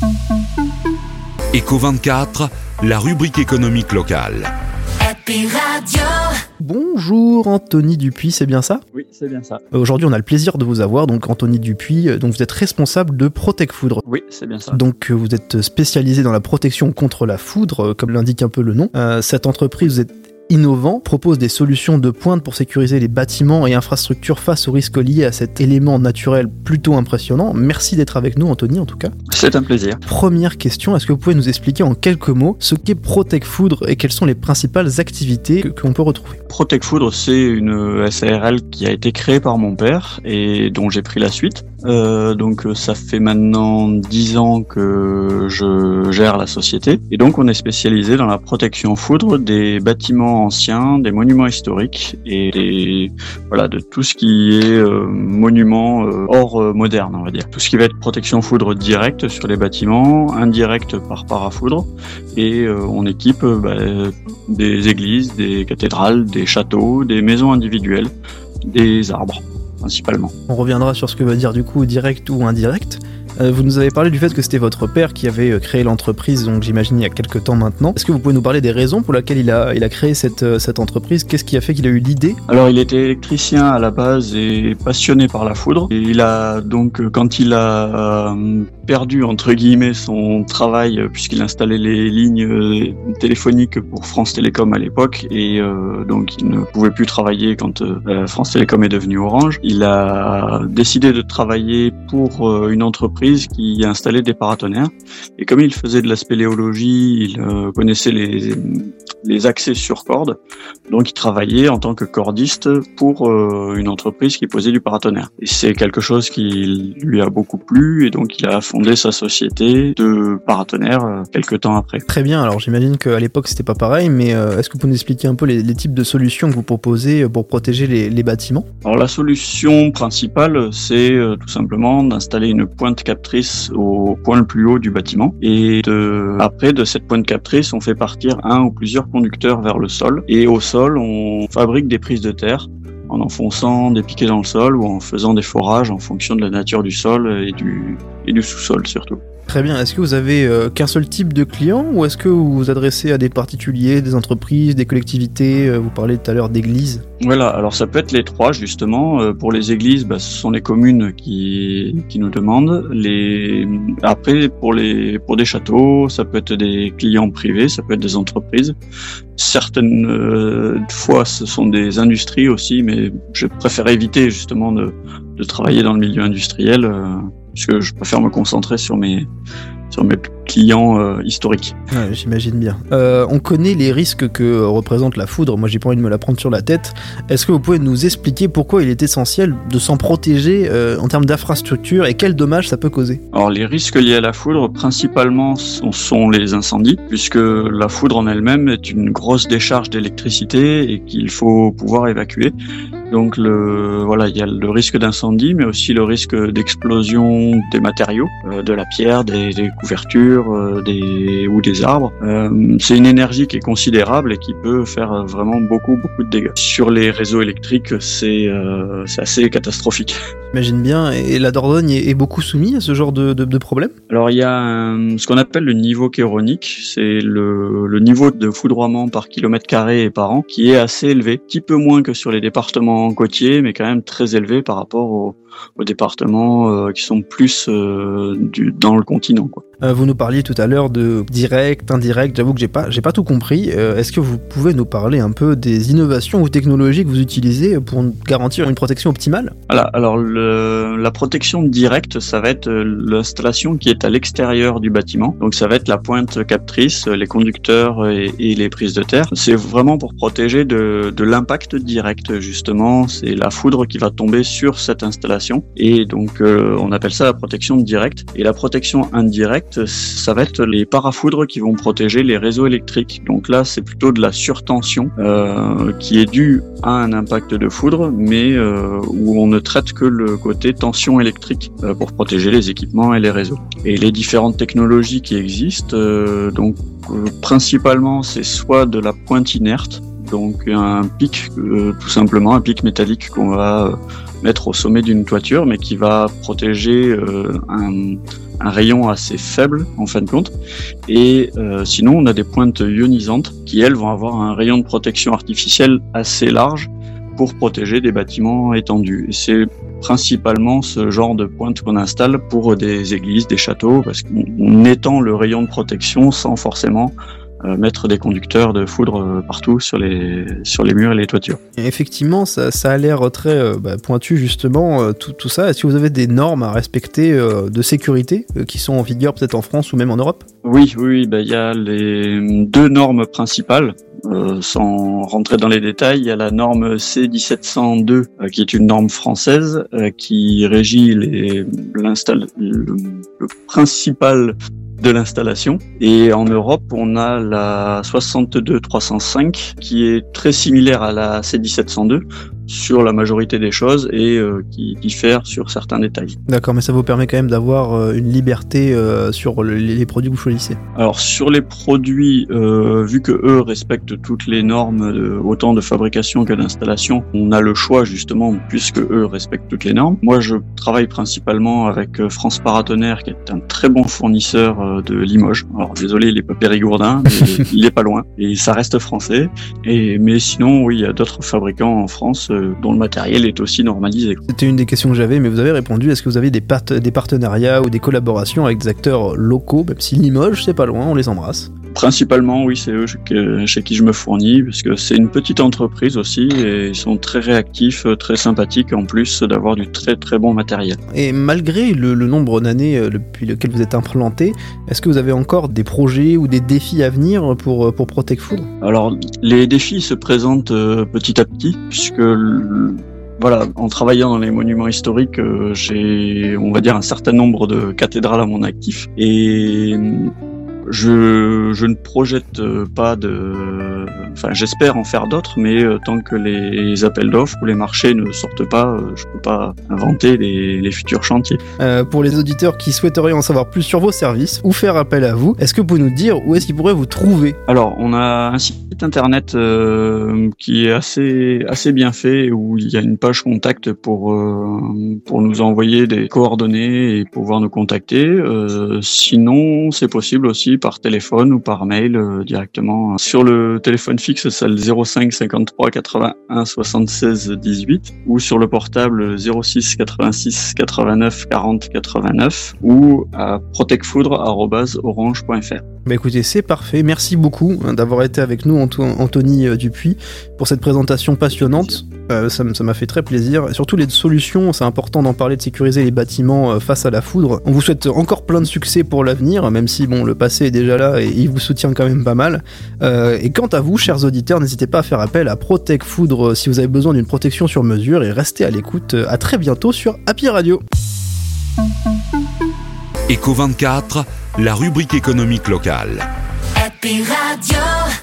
Éco24, la rubrique économique locale. Happy Radio. Bonjour Anthony Dupuis, c'est bien ça ? Oui, c'est bien ça. Aujourd'hui, on a le plaisir de vous avoir, donc Anthony Dupuis, donc vous êtes responsable de Protec Foudre. Oui, c'est bien ça. Donc vous êtes spécialisé dans la protection contre la foudre, comme l'indique un peu le nom. Cette entreprise, vous êtes innovant, propose des solutions de pointe pour sécuriser les bâtiments et infrastructures face aux risques liés à cet élément naturel plutôt impressionnant. Merci d'être avec nous Anthony en tout cas. C'est un plaisir. Première question, est-ce que vous pouvez nous expliquer en quelques mots ce qu'est Protec Foudre et quelles sont les principales activités qu'on peut retrouver ? Protec Foudre, c'est une SARL qui a été créée par mon père et dont j'ai pris la suite. Donc ça fait maintenant 10 ans que je gère la société et donc on est spécialisé dans la protection foudre des bâtiments anciens, des monuments historiques et de tout ce qui est monument hors moderne, on va dire. Tout ce qui va être protection foudre directe sur les bâtiments, indirecte par parafoudre et on équipe des églises, des cathédrales, des châteaux, des maisons individuelles, des arbres. Principalement. On reviendra sur ce que veut dire du coup direct ou indirect. Vous nous avez parlé du fait que c'était votre père qui avait créé l'entreprise, donc j'imagine il y a quelques temps maintenant. Est-ce que vous pouvez nous parler des raisons pour lesquelles il a créé cette entreprise ? Qu'est-ce qui a fait qu'il a eu l'idée ? Alors il était électricien à la base et passionné par la foudre. Et il a donc, quand il a perdu entre guillemets son travail, puisqu'il installait les lignes téléphoniques pour France Télécom à l'époque, et donc il ne pouvait plus travailler quand France Télécom est devenue Orange, il a décidé de travailler pour une entreprise qui installait des paratonnerres. Et comme il faisait de la spéléologie, il connaissait les accès sur corde, donc il travaillait en tant que cordiste pour une entreprise qui posait du paratonnerre. Et c'est quelque chose qui lui a beaucoup plu, et donc il a fondé sa société de paratonnerres quelques temps après. Très bien, alors j'imagine qu'à l'époque c'était pas pareil, mais est-ce que vous pouvez nous expliquer un peu les types de solutions que vous proposez pour protéger les bâtiments ? Alors la solution principale, c'est tout simplement d'installer une pointe captrice au point le plus haut du bâtiment, et après de cette pointe captrice on fait partir un ou plusieurs conducteurs vers le sol, et au sol on fabrique des prises de terre en enfonçant des piquets dans le sol ou en faisant des forages en fonction de la nature du sol et du sous-sol surtout. Très bien, est-ce que vous avez qu'un seul type de client ou est-ce que vous vous adressez à des particuliers, des entreprises, des collectivités ? Vous parlez tout à l'heure d'églises. Voilà, alors ça peut être les trois justement. Pour les églises, ce sont les communes qui nous demandent. Après, pour des châteaux, ça peut être des clients privés, ça peut être des entreprises. Certaines fois, ce sont des industries aussi, mais je préfère éviter justement de travailler dans le milieu industriel, puisque je préfère me concentrer sur mes clients historiques. Ouais, j'imagine bien. On connaît les risques que représente la foudre, moi j'ai pas envie de me la prendre sur la tête. Est-ce que vous pouvez nous expliquer pourquoi il est essentiel de s'en protéger en termes d'infrastructure et quels dommages ça peut causer ? Alors les risques liés à la foudre, principalement, sont les incendies, puisque la foudre en elle-même est une grosse décharge d'électricité et qu'il faut pouvoir évacuer. Donc il y a le risque d'incendie, mais aussi le risque d'explosion des matériaux, de la pierre, des couvertures, ou des arbres. C'est une énergie qui est considérable et qui peut faire vraiment beaucoup de dégâts. Sur les réseaux électriques, c'est assez catastrophique. J'imagine bien. Et la Dordogne est beaucoup soumise à ce genre de problème ? Alors il y a ce qu'on appelle le niveau chéronique, c'est le niveau de foudroiement par kilomètre carré et par an, qui est assez élevé, un petit peu moins que sur les départements côtiers, mais quand même très élevé par rapport aux départements qui sont plus dans le continent, quoi. Vous nous parliez tout à l'heure de direct, indirect, j'avoue que j'ai pas tout compris. Est-ce que vous pouvez nous parler un peu des innovations ou technologies que vous utilisez pour garantir une protection optimale ? Voilà, alors la protection directe, ça va être l'installation qui est à l'extérieur du bâtiment. Donc ça va être la pointe captrice, les conducteurs et les prises de terre. C'est vraiment pour protéger de l'impact direct, justement. C'est la foudre qui va tomber sur cette installation. Et donc on appelle ça la protection directe. Et la protection indirecte, ça va être les parafoudres qui vont protéger les réseaux électriques. Donc là, c'est plutôt de la surtension qui est due à un impact de foudre, mais où on ne traite que le côté tension électrique pour protéger les équipements et les réseaux. Et les différentes technologies qui existent, principalement, c'est soit de la pointe inerte, donc un pic, tout simplement, un pic métallique qu'on va mettre au sommet d'une toiture, mais qui va protéger un rayon assez faible en fin de compte. Et sinon, on a des pointes ionisantes qui, elles, vont avoir un rayon de protection artificielle assez large pour protéger des bâtiments étendus. Et c'est principalement ce genre de pointe qu'on installe pour des églises, des châteaux, parce qu'on étend le rayon de protection sans forcément mettre des conducteurs de foudre partout sur les murs et les toitures. Et effectivement, ça a l'air très pointu justement, tout ça. Est-ce que vous avez des normes à respecter de sécurité qui sont en vigueur peut-être en France ou même en Europe ? Oui, y a les 2 normes principales. Sans rentrer dans les détails, il y a la norme C1702 qui est une norme française qui régit le principal de l'installation. Et en Europe, on a la 62305 qui est très similaire à la C1702 sur la majorité des choses et qui diffère sur certains détails. D'accord, mais ça vous permet quand même d'avoir une liberté sur les produits que vous choisissez. Alors sur les produits, vu que eux respectent toutes les normes autant de fabrication que d'installation, on a le choix justement puisque eux respectent toutes les normes. Moi je travaille principalement avec France Paratonnerre qui est un très bon fournisseur de Limoges. Alors désolé, il est pas périgourdin, mais il est pas loin et ça reste français. Mais sinon oui, il y a d'autres fabricants en France dont le matériel est aussi normalisé. C'était une des questions que j'avais, mais vous avez répondu. Est-ce que vous avez des partenariats ou des collaborations avec des acteurs locaux, même si Limoges, c'est pas loin, on les embrasse? Principalement, oui, c'est eux chez qui je me fournis, parce que c'est une petite entreprise aussi, et ils sont très réactifs, très sympathiques, en plus d'avoir du très très bon matériel. Et malgré le nombre d'années depuis lequel vous êtes implanté, est-ce que vous avez encore des projets ou des défis à venir pour Protec Foudre? Alors, les défis se présentent petit à petit, puisque en travaillant dans les monuments historiques, j'ai, on va dire, un certain nombre de cathédrales à mon actif, et je ne projette pas j'espère en faire d'autres, mais tant que les appels d'offres ou les marchés ne sortent pas, je peux pas inventer les futurs chantiers. Pour les auditeurs qui souhaiteraient en savoir plus sur vos services ou faire appel à vous, est-ce que vous pouvez nous dire où est-ce qu'ils pourraient vous trouver? Alors, on a un site internet qui est assez bien fait, où il y a une page contact pour nous envoyer des coordonnées et pouvoir nous contacter. Sinon, c'est possible aussi par téléphone ou par mail directement. Sur le téléphone fixe, c'est le 05 53 81 76 18 ou sur le portable 06 86 89 40 89 ou à protecfoudre@orange.fr. Écoutez, c'est parfait. Merci beaucoup d'avoir été avec nous, Anthony Dupuis, pour cette présentation passionnante. Ça m'a fait très plaisir. Et surtout les solutions, c'est important d'en parler, de sécuriser les bâtiments face à la foudre. On vous souhaite encore plein de succès pour l'avenir, même si le passé est déjà là et il vous soutient quand même pas mal. Et quant à vous, chers auditeurs, n'hésitez pas à faire appel à Protec Foudre si vous avez besoin d'une protection sur mesure, et restez à l'écoute. À très bientôt sur Happy Radio. Eco24, la rubrique économique locale. Happy Radio.